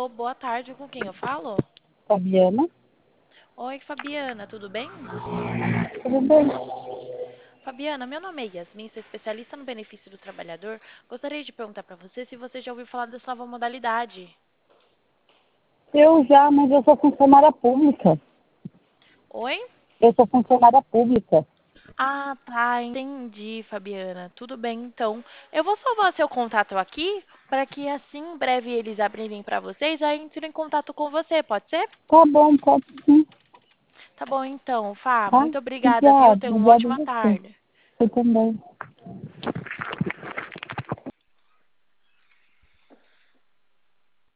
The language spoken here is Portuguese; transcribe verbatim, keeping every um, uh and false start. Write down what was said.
Alô, boa tarde, com quem eu falo? Fabiana, Oi, Fabiana, tudo bem? tudo bem? Fabiana, meu nome é Yasmin, sou especialista no benefício do trabalhador. Gostaria de perguntar para você se você já ouviu falar dessa nova modalidade. Eu já, mas eu sou funcionária pública. Oi? Eu sou funcionária pública. Ah, tá, entendi, Fabiana. Tudo bem, então. Eu vou salvar seu contato aqui para que assim em breve eles abrirem para vocês, aí entro em contato com você, pode ser? Tá bom, pode sim, Tá bom, então, Fá. tá? Muito obrigada, viu? Obrigada, Tenha uma obrigada ótima a você. tarde. Você também.